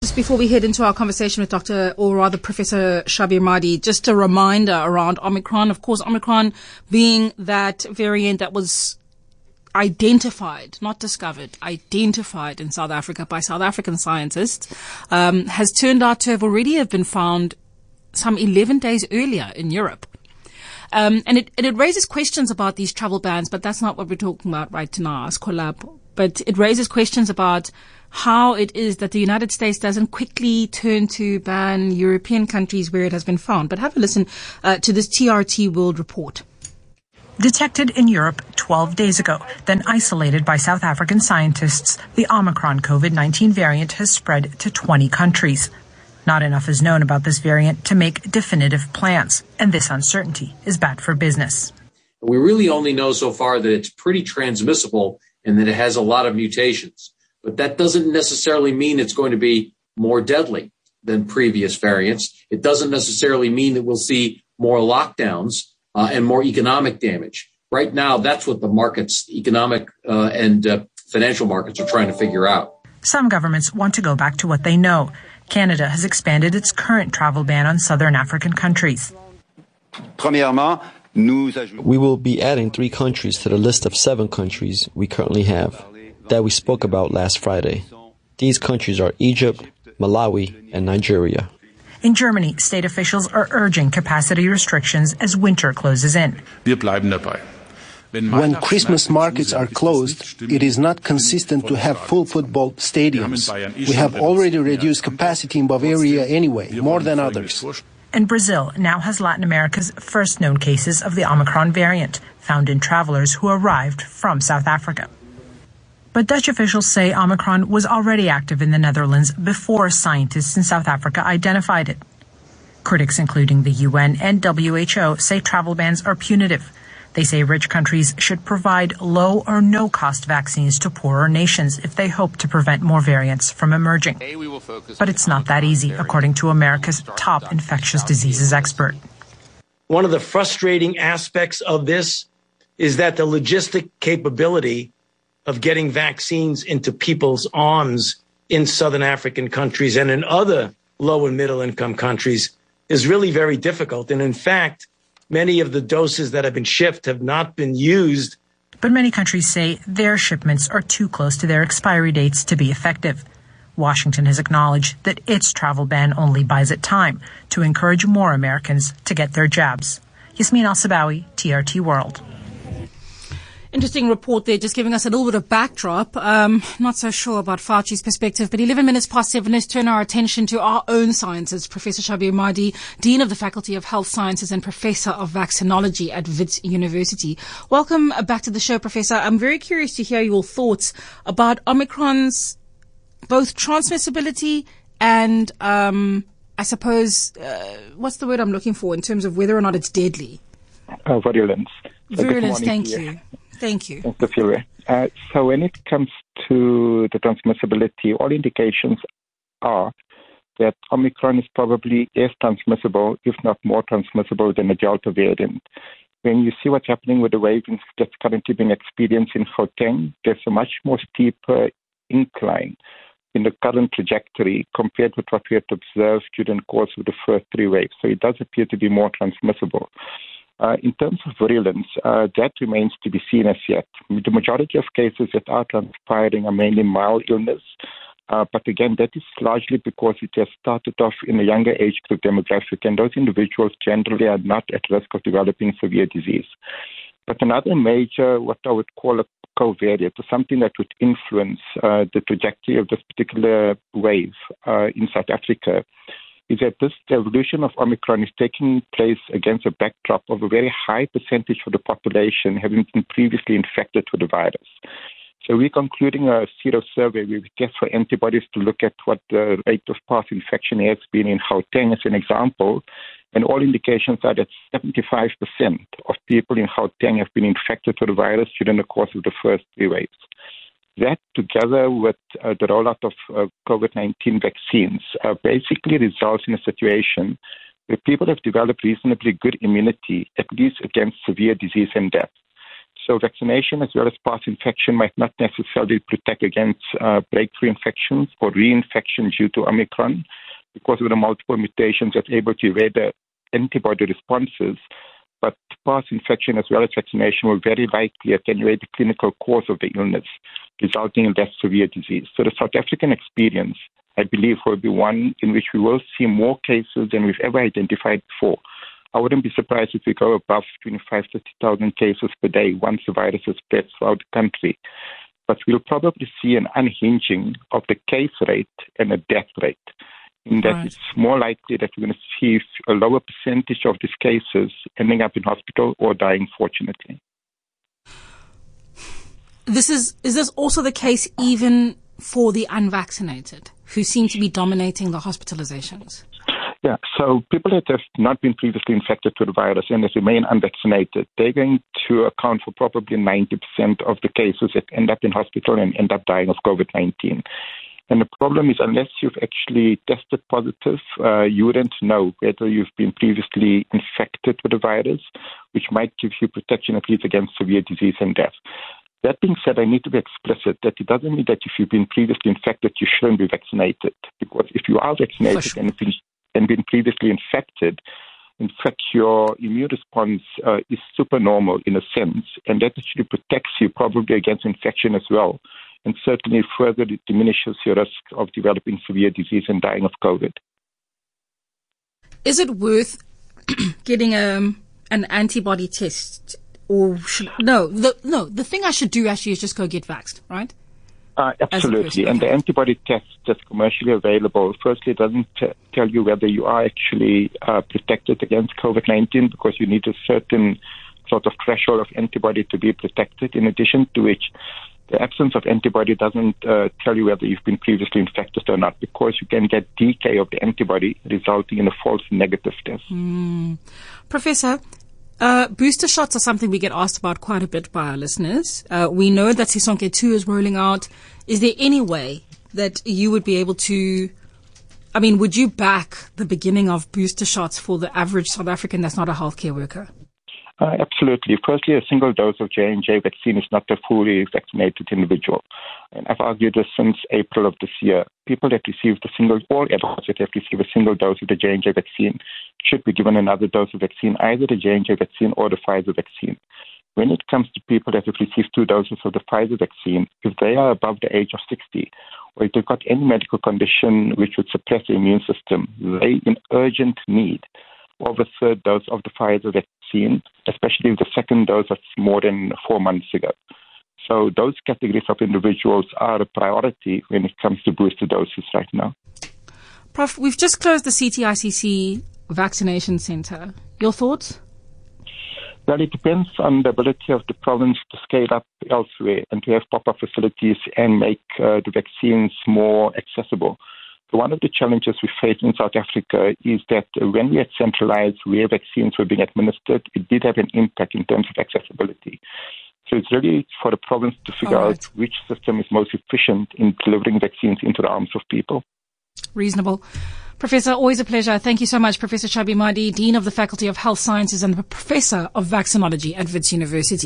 just before we head into our conversation with Professor Shabir Madhi, just a reminder around Omicron. Of course, Omicron being that variant that was identified, not discovered, identified in South Africa by South African scientists, has turned out to have already been found some 11 days earlier in Europe. And it raises questions about these travel bans, but that's not what we're talking about right now as Collab. But it raises questions about how it is that the United States doesn't quickly turn to ban European countries where it has been found. But have a listen to this TRT World report. Detected in Europe 12 days ago, then isolated by South African scientists, the Omicron COVID-19 variant has spread to 20 countries. Not enough is known about this variant to make definitive plans, and this uncertainty is bad for business. We really only know so far that it's pretty transmissible and that it has a lot of mutations. But that doesn't necessarily mean it's going to be more deadly than previous variants. It doesn't necessarily mean that we'll see more lockdowns and more economic damage. Right now, that's what the markets, economic and financial markets, are trying to figure out. Some governments want to go back to what they know. Canada has expanded its current travel ban on southern African countries. We will be adding 3 countries to the list of 7 countries we currently have that we spoke about last Friday. These countries are Egypt, Malawi, and Nigeria. In Germany, state officials are urging capacity restrictions as winter closes in. When Christmas markets are closed, it is not consistent to have full football stadiums. We have already reduced capacity in Bavaria anyway, more than others. And Brazil now has Latin America's first known cases of the Omicron variant, found in travelers who arrived from South Africa. But Dutch officials say Omicron was already active in the Netherlands before scientists in South Africa identified it. Critics, including the UN and WHO, say travel bans are punitive. They say rich countries should provide low or no-cost vaccines to poorer nations if they hope to prevent more variants from emerging. But it's not that easy, according to America's top infectious diseases expert. One of the frustrating aspects of this is that the logistic capability of getting vaccines into people's arms in southern African countries and in other low and middle income countries is really very difficult. And in fact, many of the doses that have been shipped have not been used. But many countries say their shipments are too close to their expiry dates to be effective. Washington has acknowledged that its travel ban only buys it time to encourage more Americans to get their jabs. Yasmin Al-Sabawi, TRT World. Interesting report there, just giving us a little bit of backdrop. Not so sure about Fauci's perspective, but 11 minutes past 7, let's turn our attention to our own sciences. Professor Shabir Madhi, Dean of the Faculty of Health Sciences and Professor of Vaccinology at Wits University. Welcome back to the show, Professor. I'm very curious to hear your thoughts about Omicron's both transmissibility and, I suppose, what's the word I'm looking for in terms of whether or not it's deadly? Virulence. Virulence, thank you. Thank you. Thanks, Sylvia. So when it comes to the transmissibility, all indications are that Omicron is probably as transmissible, if not more transmissible, than the Delta variant. When you see what's happening with the wave that's currently being experienced in Gauteng, there's a much more steeper incline in the current trajectory compared with what we had observed during the course of the first 3 waves. So it does appear to be more transmissible. In terms of virulence, that remains to be seen as yet. The majority of cases that are transpiring are mainly mild illness, but again, that is largely because it has started off in a younger age group demographic, and those individuals generally are not at risk of developing severe disease. But another major, what I would call a covariate, or something that would influence the trajectory of this particular wave in South Africa, is that this evolution of Omicron is taking place against a backdrop of a very high percentage of the population having been previously infected with the virus. So we're concluding a sero survey where we test for antibodies to look at what the rate of past infection has been in Gauteng as an example, and all indications are that 75% of people in Gauteng have been infected with the virus during the course of the first 3 waves. That, together with the rollout of COVID-19 vaccines, basically results in a situation where people have developed reasonably good immunity, at least against severe disease and death. So vaccination as well as past infection might not necessarily protect against breakthrough infections or reinfection due to Omicron because of the multiple mutations that's able to evade the antibody responses. But past infection as well as vaccination will very likely attenuate the clinical course of the illness, resulting in less severe disease. So the South African experience, I believe, will be one in which we will see more cases than we've ever identified before. I wouldn't be surprised if we go above 25,000 to 30,000 cases per day once the virus has spread throughout the country. But we'll probably see an unhinging of the case rate and a death rate, in that It's more likely that we're going to see a lower percentage of these cases ending up in hospital or dying, fortunately. Is this also the case even for the unvaccinated, who seem to be dominating the hospitalizations? Yeah, so people that have not been previously infected with the virus and that remain unvaccinated, they're going to account for probably 90% of the cases that end up in hospital and end up dying of COVID-19. And the problem is, unless you've actually tested positive, you wouldn't know whether you've been previously infected with the virus, which might give you protection at least against severe disease and death. That being said, I need to be explicit that it doesn't mean that if you've been previously infected, you shouldn't be vaccinated. Because if you are vaccinated and been previously infected, in fact, your immune response is supernormal in a sense, and that actually protects you probably against infection as well, and certainly further diminishes your risk of developing severe disease and dying of COVID. Is it worth getting an antibody test? Or the thing I should do actually is just go get vaxxed, right? Absolutely. And the antibody test that's commercially available, firstly, it doesn't tell you whether you are actually protected against COVID-19 because you need a certain sort of threshold of antibody to be protected, in addition to which the absence of antibody doesn't tell you whether you've been previously infected or not, because you can get decay of the antibody resulting in a false negative test. Professor, booster shots are something we get asked about quite a bit by our listeners. We know that Sisonke 2 is rolling out. Is there any way that you would be able to, would you back the beginning of booster shots for the average South African that's not a healthcare worker? Absolutely. Firstly, a single dose of J&J vaccine is not a fully vaccinated individual. And I've argued this since April of this year. People that received all adults that have received a single dose of the J&J vaccine should be given another dose of vaccine, either the J&J vaccine or the Pfizer vaccine. When it comes to people that have received 2 doses of the Pfizer vaccine, if they are above the age of 60, or if they've got any medical condition which would suppress the immune system, they in urgent need of a 3rd dose of the Pfizer vaccine, especially if the 2nd dose was more than 4 months ago. So those categories of individuals are a priority when it comes to booster doses right now. Prof, we've just closed the CTICC vaccination center. Your thoughts? Well, it depends on the ability of the province to scale up elsewhere and to have pop-up facilities and make the vaccines more accessible. So one of the challenges we face in South Africa is that when we had centralized where vaccines were being administered, it did have an impact in terms of accessibility. So it's really for the province to figure out which system is most efficient in delivering vaccines into the arms of people. Reasonable. Professor, always a pleasure. Thank you so much, Professor Shabi Mardi, Dean of the Faculty of Health Sciences and Professor of Vaccinology at Wits University.